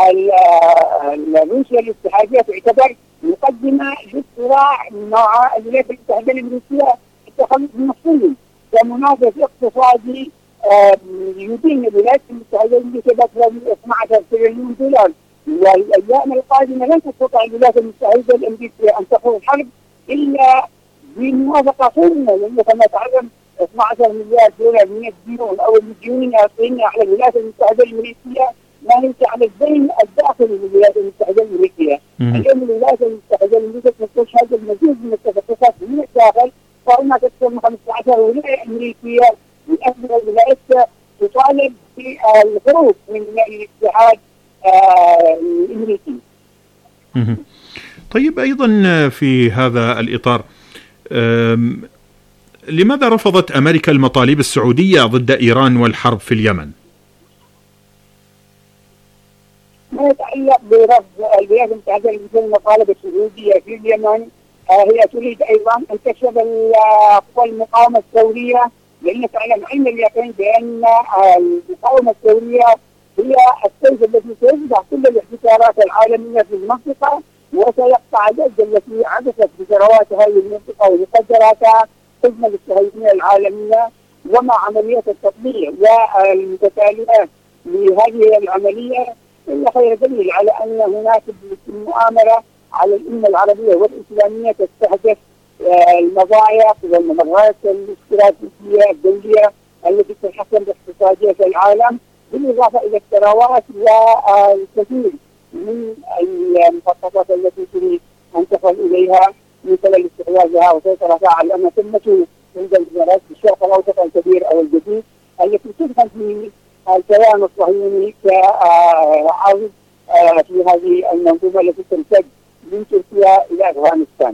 روسيا الاتحادية تعتبر مقدمة للصراع مع الولايات المتحدة الأمريكية التخلص من الصين كمنافس اقتصادي يدين الولايات المتحدة الأمريكية بأكثر من اثني عشر تريليون دولار. والأيام القادمة لن تستطيع الولايات المتحدة الأمريكية أن تخوض حرب إلا بموافقة صينية، لأنه كما تعلم اثني عشر مليار دولار من الديون أو المديونين الصينية على الولايات المتحدة الأمريكية ما ليس على الدين الداخلي للولايات المتحدة الأمريكية. اليوم الولايات المتحدة الأمريكية تستشهد المزيد من التدخلات من الداخل، فهناك أكثر من خمسة عشر ولاية أمريكية من أكبر الولايات تطالب بالخروج من الاتحاد الأمريكي. طيب، أيضا في هذا الإطار لماذا رفضت أمريكا المطالب السعودية ضد إيران والحرب في اليمن؟ ما يتعلق برفض الولايات المتحدة الأمريكية المطالب السعودية في اليمن، هي تريد أيضا أن تكسب قوى المقاومة الثورية، لأن تعلم علم اليقين بأن المقاومة الثورية هي السيف الذي سيفتح كل الاحتكارات العالمية في المنطقة وسيقطع اليد التي عبثت بثروات هذه المنطقة ومقدراتها حزمة الصهيونية العالمية. ومع عملية التطبيع والمتتاليات لهذه العملية إلا خير دليل على أن هناك مؤامرة على الأمة العربية والإسلامية تستهدف المضايق والممرات الاستراتيجية الدولية التي تتحكم باقتصادية العالم، بالإضافة إلى الثروات والكثير من المخططات التي تريد أن تصل إليها من خلال استحواذها وسيطرتها على الأمة ثم عند الجمهوريات الشرق الأوسط الكبير أو الجديد التي تدخل في الكيان الصهيوني كعرض في هذه المنظومة التي تمتد من تركيا إلى أفغانستان.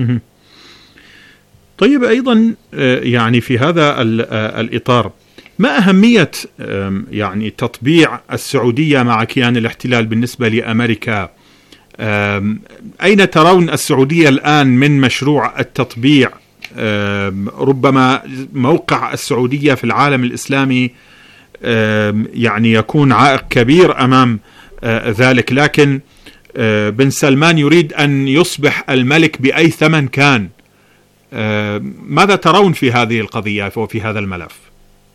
طيب، أيضا يعني في هذا الإطار ما أهمية يعني تطبيع السعودية مع كيان الاحتلال بالنسبة لأمريكا؟ أين ترون السعودية الآن من مشروع التطبيع؟ ربما موقع السعودية في العالم الإسلامي يعني يكون عائق كبير أمام ذلك، لكن بن سلمان يريد أن يصبح الملك بأي ثمن كان. ماذا ترون في هذه القضية وفي هذا الملف؟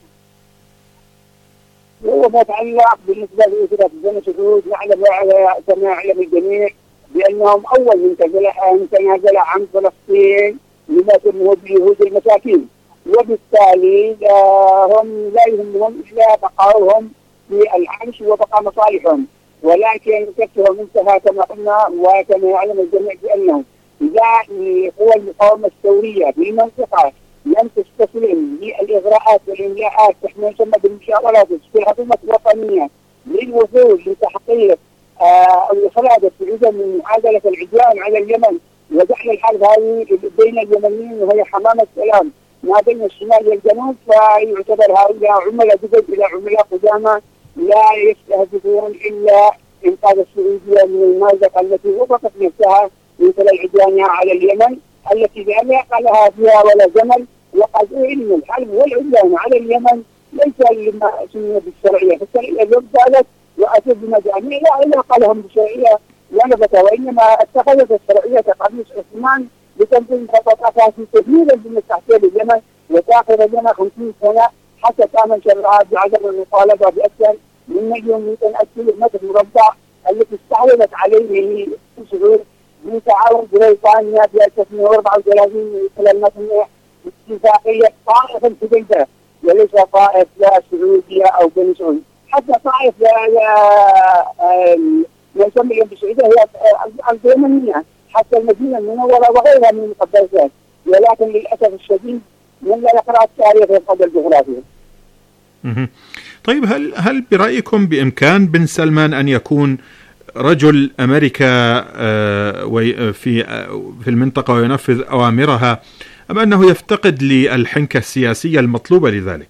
هو ما يتعلق بالنسبة لإثبات بني سعود، نعلم كما يعلم الجميع بأنهم أول من تنازل عن فلسطين لما سموه باليهود المساكين، وبالتالي هم لا يهمهم إلا بقاؤهم في العيش وبقاء مصالحهم، ولكن كسرهم انتهى كما قلنا. وكما يعلم الجميع بأنهم إذا قوى المقاومة الثورية في المنطقة لم تستسلم للإغراءات والإملاءات تحت ما يسمى بالمشاورات في الحكومة الوطنية للوصول لتحقيق الإخراج السعودي من معادلة العدوان على اليمن وجعل الحرب هذه بين اليمنيين وهي حمام السلام ما بين الشمال والجنوب، فيعتبر هؤلاء عملاء جدد إلى عملاء قدامى لا يستهدفون إلا إنقاذ السعودية من المأزق التي وضعت نفسها من خلال عدوانها على اليمن التي لا يقع لها فيها ولا جمل. وقد أعلن الحرب والعدوان على اليمن ليس لما سمي بالشرعية، فالشرعية اليوم قالت وأتوا بمجاميع لا علاقة لهم بالشرعية ونبتة، وإنما اتخذت الشرعية قميص عثمان لتنظيم خططها في تدمير البنية التحتية لليمن وتأخر اليمن خمسين سنة حتى تعمل شرعها بعدم المطالبة بأكثر من مليون مئتين ألف كيلو متر مربع التي استحوذت عليه سعود بتعاون بريطانيا في ألف وتسعمائة وأربعة وثلاثين خلال متن اتفاقية طائف الحديدة وليس طائف لا سعودية أو بني سعود، حتى طائف لا يسمى اليوم بالسعودية هي اليمنية، حتى المدينة المنورة وغيرها من المقدسات، ولكن للأسف الشديد من لا يقرأ التاريخ يفقد الجغرافيا. طيب هل هل برأيكم بإمكان بن سلمان أن يكون رجل أمريكا في في المنطقة وينفذ أوامرها، أم أنه يفتقد للحنكة السياسية المطلوبة لذلك؟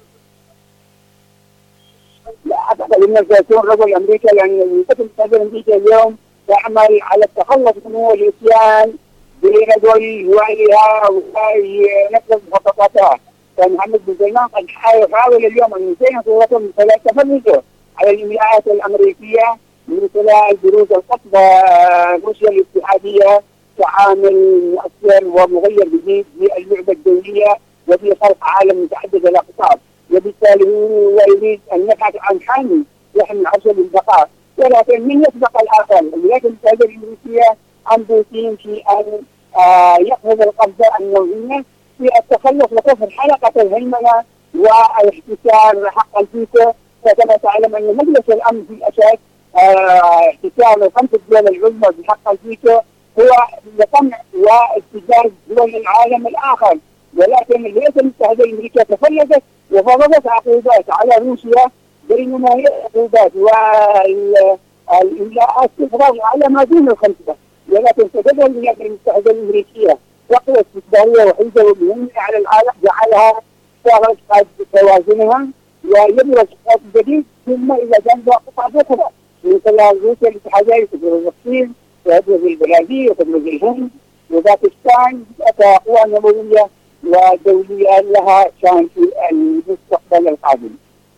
لا أعتقد أنه سيكون رجل أمريكا، لأن الولايات المتحدة الأمريكية اليوم تعمل على التخلص منه والإتيان برجل يواليها وينفذ مخططاتها. فمحمد بن سلمان قد يحاول اليوم أن يزين صورته من خلال تفرجه على الولايات الأمريكية من خلال دروس القطب روسيا الاتحادية كعامل مؤثر ومغير جديد للعبة الدولية وفي خلق عالم متعدد الأقطاب، وبالتالي هو يريد أن يبحث عن حل يحمل عرشه للبقاء، ولكن من يسبق الآخر؟ الولايات المتحدة الأمريكية أنبوتين في أن آه يأخذ القبضة النوعية في التخلص وكسر حلقة الهيمنة والاحتكار حق الفيتو. فكما تعلم أن مجلس الأمن في الأساس احتكار الخمس الدول العظمى بحق الفيتو هو لقمع واستجاب دول العالم الآخر، ولكن الولايات المتحدة الأمريكية تفلتت وفرضت عقوبات على روسيا، بينما هي عقوبات والإملاءات تفرض على ما دون الخمسة، ولكن تجد الولايات المتحدة الأمريكية وقوة استثنائية وحيدة ومهمة على العالم جعلها صارت قد توازنها ويبرز خط جديد، ثم إذا كان قطع أخرى من خلال روسيا الاتحادية تبرز الصين وتبرز البرازيل وتبرز الهند وباكستان كقوى نموية ودولية لها شان في المستقبل القادم.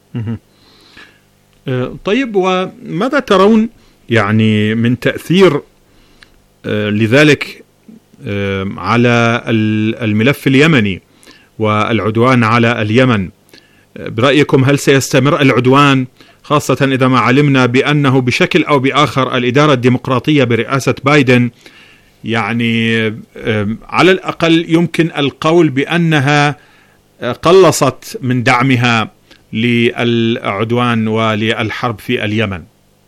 طيب وماذا ترون يعني من تأثير لذلك على الملف اليمني والعدوان على اليمن؟ برأيكم هل سيستمر العدوان، خاصة إذا ما علمنا بأنه بشكل أو بآخر الإدارة الديمقراطية برئاسة بايدن يعني على الأقل يمكن القول بأنها قلصت من دعمها للعدوان وللحرب في اليمن؟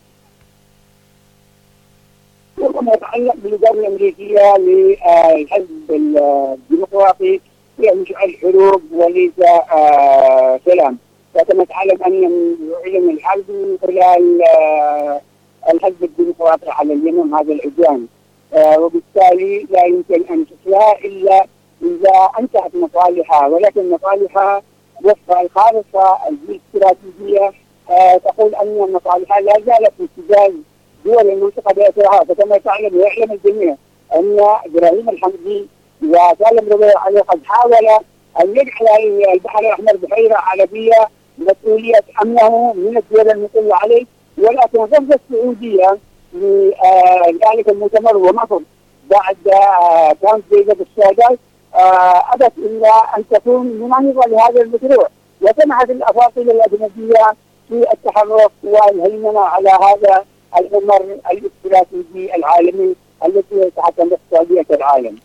وما يتعلق بالإدارة الأمريكية للحزب الديمقراطي هي مشعل حروب وليس آه سلام. فكما تعلم أن يعلن الحرب من خلال آه الحزب الديمقراطي على اليمن هذا العدوان، آه وبالتالي لا يمكن أن تحلها إلا إذا انتهت مصالحها، ولكن مصالحها وفق الخارطة الاستراتيجية آه تقول أن مصالحها لا زالت في اتجاه دول المنطقة بأسرها. فكما تعلم ويعلم الجميع أن إبراهيم الحمدي وسالم ربيع علي قد حاول أن يجعل البحر الأحمر بحيرة عربية مسؤولية أمنه من الدول المطلة عليه، ولكن رفضت السعودية لذلك المؤتمر ومصر بعد كانت جيدة السادات أبت إلا أن تكون مناهضة لهذا المشروع، وسمحت الأفاصيل الأجنبية في التحرك والهيمنة على هذا الممر الاستراتيجي العالمي الذي يتحكم باقتصادية العالم.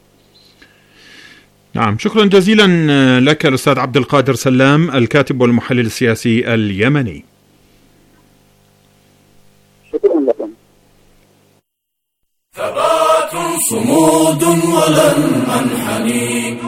نعم، شكرا جزيلا لك الأستاذ عبد القادر سلام الكاتب والمحلل السياسي اليمني. شكرا لكم. ثبات صمود ولن أنحني،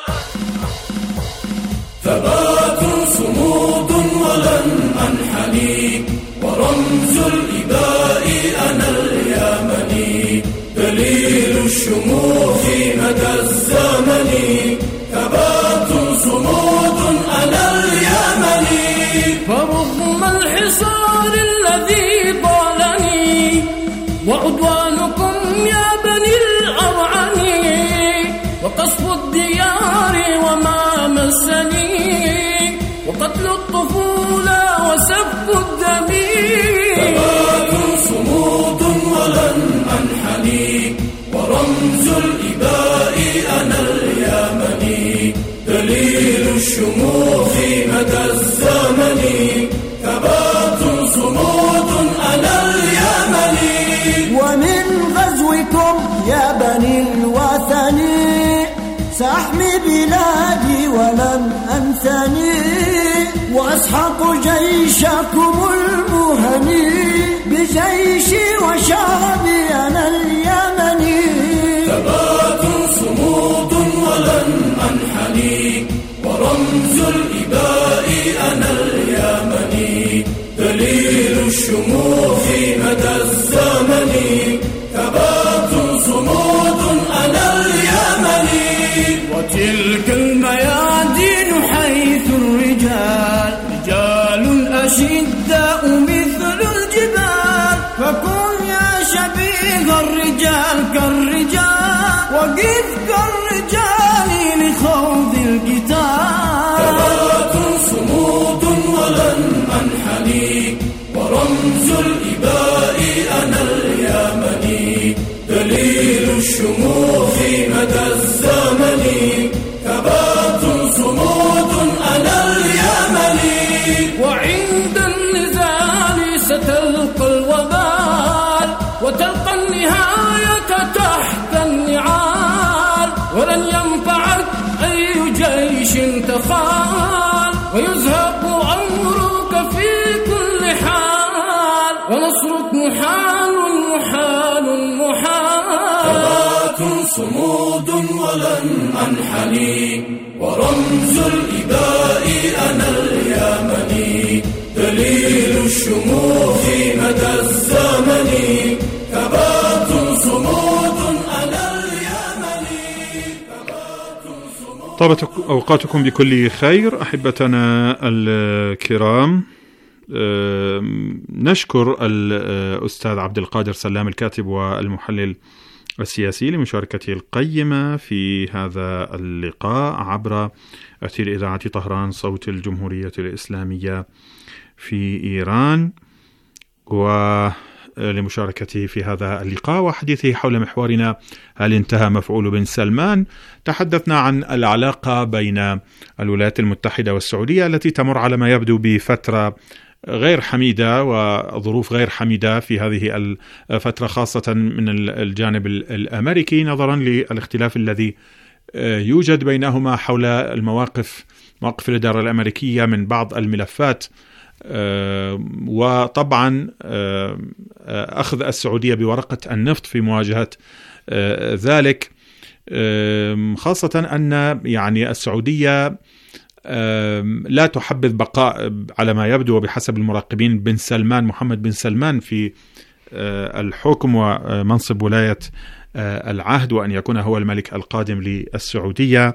ثبات صمود ولن أنحني، ورمز الإباء أنا اليمني، دليل الشموخ مدى الزمن، ثبات صمود أنا اليمني. فرغم الحصار الذي ضالني وعدوانكم يا بني الأرعني، وقصف الديار وما مسني، وقتل الطفولة وسفك الدم، في مدى الزمن ثبات صمود على اليمن. ومن غزوكم يا بني الوثن سأحمي بلادي ولن أنثني وأسحق جيشكم المهني بجيشي وشعبي أنا اليمني. ثبات صمود ولن أنحني ورمز الإباء أنا اليمني. دليل الشموخ مدى الزمن ثبات صمود أنا اليمني. وتلك الميادين حيث الرجال رجال أشداء مثل الجبال. فكن يا شبيه الرجال كالرجال وقف كالرجال لخوض القتال. ثبات صمود ولن أنحني ورمز الإباء أنا اليمني. دليل الشموخ مدى الزمن ثبات صمود أنا اليمني. وعند النزال ستلقى الوبال وتلقى النهاية تحت النعال. ولن ينفعك أي جيش تخال ويزهق أمرك في كل حال. ونصرك محال محال محال. ثبات صمود ولن أنحني ورمز الإباء أنا اليمني. دليل الشموخ مدى الزمن ثبات صمود أنا اليمني. طابت أوقاتكم بكل خير أحبتنا الكرام. نشكر الأستاذ عبد القادر سلام الكاتب والمحلل السياسي لمشاركته القيمة في هذا اللقاء عبر أثير إذاعة طهران صوت الجمهورية الإسلامية في إيران، ولمشاركته في هذا اللقاء وحديثه حول محورنا هل انتهى مفعول بن سلمان. تحدثنا عن العلاقة بين الولايات المتحدة والسعودية التي تمر على ما يبدو بفترة غير حميدة وظروف غير حميدة في هذه الفترة، خاصة من الجانب الأمريكي نظرا للاختلاف الذي يوجد بينهما حول المواقف مواقف الإدارة الأمريكية من بعض الملفات، وطبعا أخذ السعودية بورقة النفط في مواجهة ذلك، خاصة أن يعني السعودية لا تحبذ بقاء على ما يبدو وبحسب المراقبين بن سلمان محمد بن سلمان في الحكم ومنصب ولاية العهد وأن يكون هو الملك القادم للسعودية.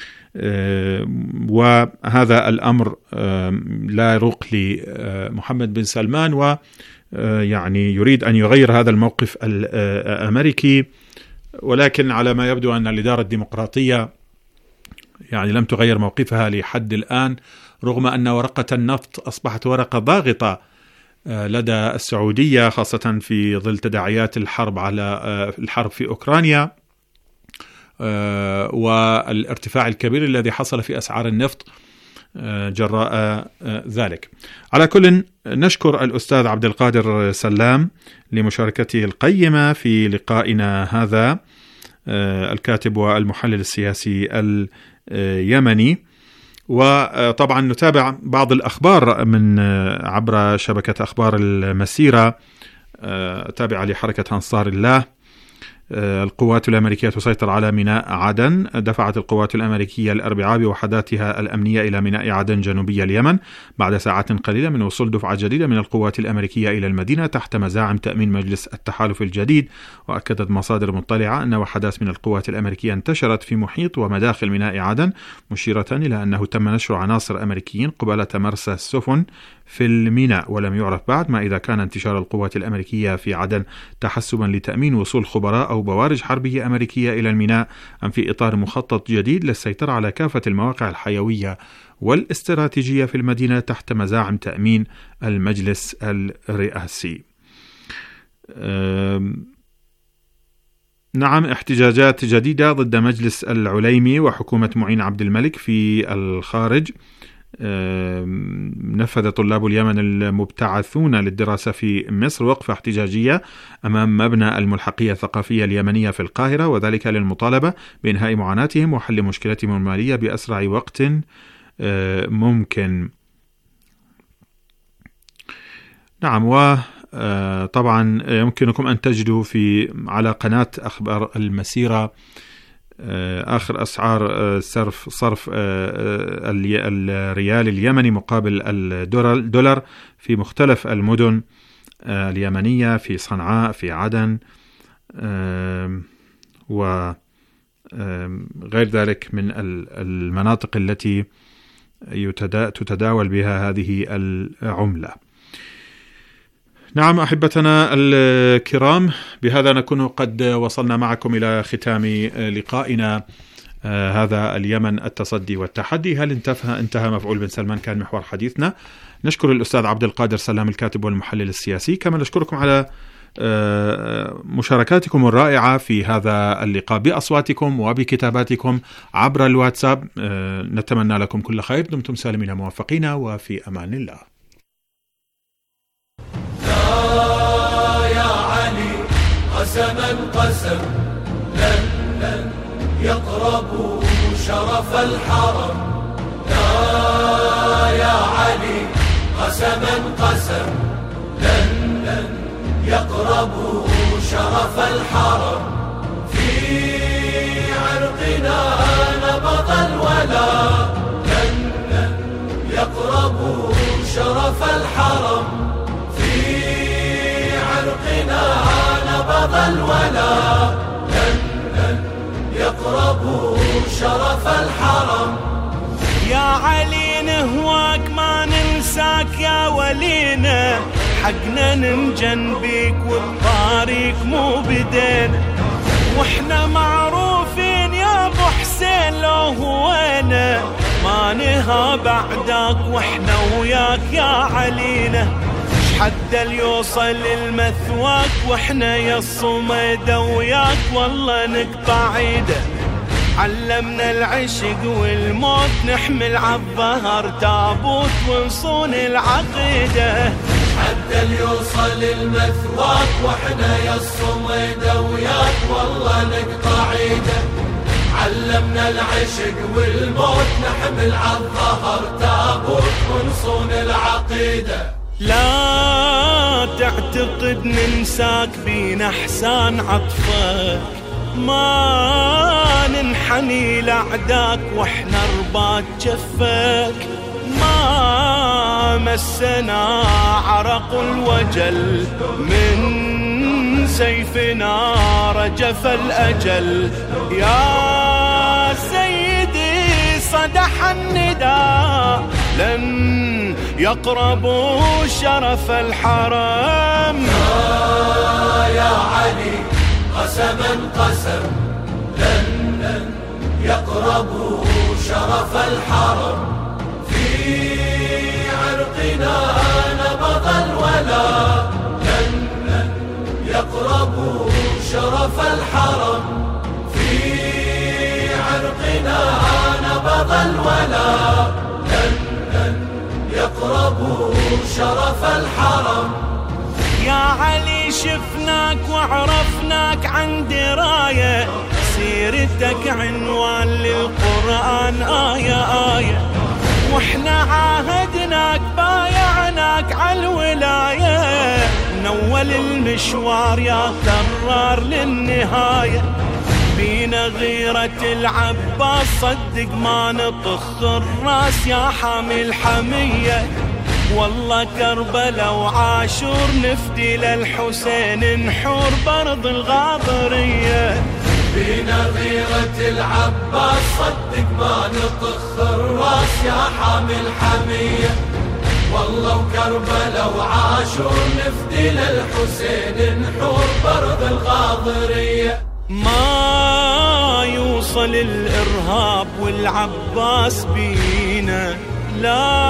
وهذا الأمر لا يروق لمحمد بن سلمان ويعني يريد أن يغير هذا الموقف الأمريكي، ولكن على ما يبدو أن الإدارة الديمقراطية يعني لم تغير موقفها لحد الآن، رغم أن ورقة النفط أصبحت ورقة ضاغطة لدى السعودية، خاصة في ظل تداعيات الحرب على الحرب في أوكرانيا والارتفاع الكبير الذي حصل في أسعار النفط جراء ذلك. على كل نشكر الأستاذ عبد القادر سلام لمشاركته القيمة في لقائنا هذا، الكاتب والمحلل السياسي اليمني. وطبعا نتابع بعض الأخبار من عبر شبكة أخبار المسيرة تابعة لحركة أنصار الله. القوات الأمريكية تسيطر على ميناء عدن. دفعت القوات الأمريكية الأربعاء بوحداتها الأمنية إلى ميناء عدن جنوبي اليمن بعد ساعات قليلة من وصول دفعة جديدة من القوات الأمريكية إلى المدينة تحت مزاعم تأمين مجلس التحالف الجديد. وأكدت مصادر مطلعة أن وحدات من القوات الأمريكية انتشرت في محيط ومداخل ميناء عدن، مشيرة إلى أنه تم نشر عناصر أمريكيين قبالة مرسى السفن في الميناء، ولم يعرف بعد ما إذا كان انتشار القوات الأمريكية في عدن تحسبا لتأمين وصول خبراء أو بوارج حربية أمريكية إلى الميناء أم في إطار مخطط جديد للسيطرة على كافة المواقع الحيوية والاستراتيجية في المدينة تحت مزاعم تأمين المجلس الرئاسي. نعم، احتجاجات جديدة ضد مجلس العليمي وحكومة معين عبد الملك في الخارج نفذ طلاب اليمن المبتعثون للدراسة في مصر وقفة احتجاجية أمام مبنى الملحقية الثقافية اليمنية في القاهرة، وذلك للمطالبة بإنهاء معاناتهم وحل مشكلتهم المالية بأسرع وقت ممكن. نعم، وطبعا يمكنكم أن تجدوا في على قناة أخبار المسيرة آخر أسعار صرف صرف الريال اليمني مقابل الدولار في مختلف المدن اليمنية، في صنعاء، في عدن، وغير ذلك من المناطق التي تتداول بها هذه العملة. نعم أحبتنا الكرام، بهذا نكون قد وصلنا معكم إلى ختام لقائنا آه هذا اليمن التصدي والتحدي. هل انتهى, انتهى مفعول بن سلمان كان محور حديثنا. نشكر الأستاذ عبد القادر سلام الكاتب والمحلل السياسي، كما نشكركم على آه مشاركاتكم الرائعة في هذا اللقاء بأصواتكم وبكتاباتكم عبر الواتساب. آه نتمنى لكم كل خير، دمتم سالمين موفقين وفي أمان الله. قسما قسم لن لن يقربوا شرف الحرم. لا يا علي قسما قسم لن لن يقربوا شرف الحرم. في عرقنا نبض الولاء لن لن يقربوا شرف الحرم. في عرقنا نبض الولاء لن لن يقربوا شرف الحرم. يا علي نهواك ما ننساك يا ولينا، حقنا ننجن بيك والطريق مو بدينا، واحنا معروفين يا ابو حسين لو هوينا، ما نها بعدك واحنا وياك يا علينا. حتى ليوصل المثواك واحنا يا الصميدة وياك والله نقطع عيده. علمنا العشق والموت نحمل عالظهر تابوت ونصون العقيدة. حتى ليوصل المثواك واحنا يا الصميدة وياك والله نقطع عيده. علمنا العشق والموت نحمل عالظهر تابوت ونصون العقيدة. لا تعتقد ننساك بينا احسان عطفك، ما ننحني لأعداك واحنا رباط جفك، ما مسنا عرق الوجل من سيفنا رجف الأجل. يا سيدي صدح النداء لن يقربوا شرف الحرم. آه يا علي قسما قسم لن لن يقربوا شرف الحرم. في عرقنا نبض الولاء لن لن يقربوا شرف الحرم. في عرقنا نبض الولاء لن لن يقربوا شرف الحرم. يا علي شفناك وعرفناك عن دراية، سيرتك عنوان للقرآن آية آية، واحنا عاهدناك بايعناك عالولاية، نول المشوار يا كرار للنهاية. بينا غيرة العباس صدق ما نطخ الراس يا حامي الحمية، والله كربلاء وعاشور نفدي للحسين نحور برض الغاضرية. بينا غيرة العباس صدق ما نطخ الراس يا حامي الحمية، والله وكربلاء وعاشور نفدي للحسين نحور برض الغاضرية. ما يوصل الإرهاب والعباس بينا لا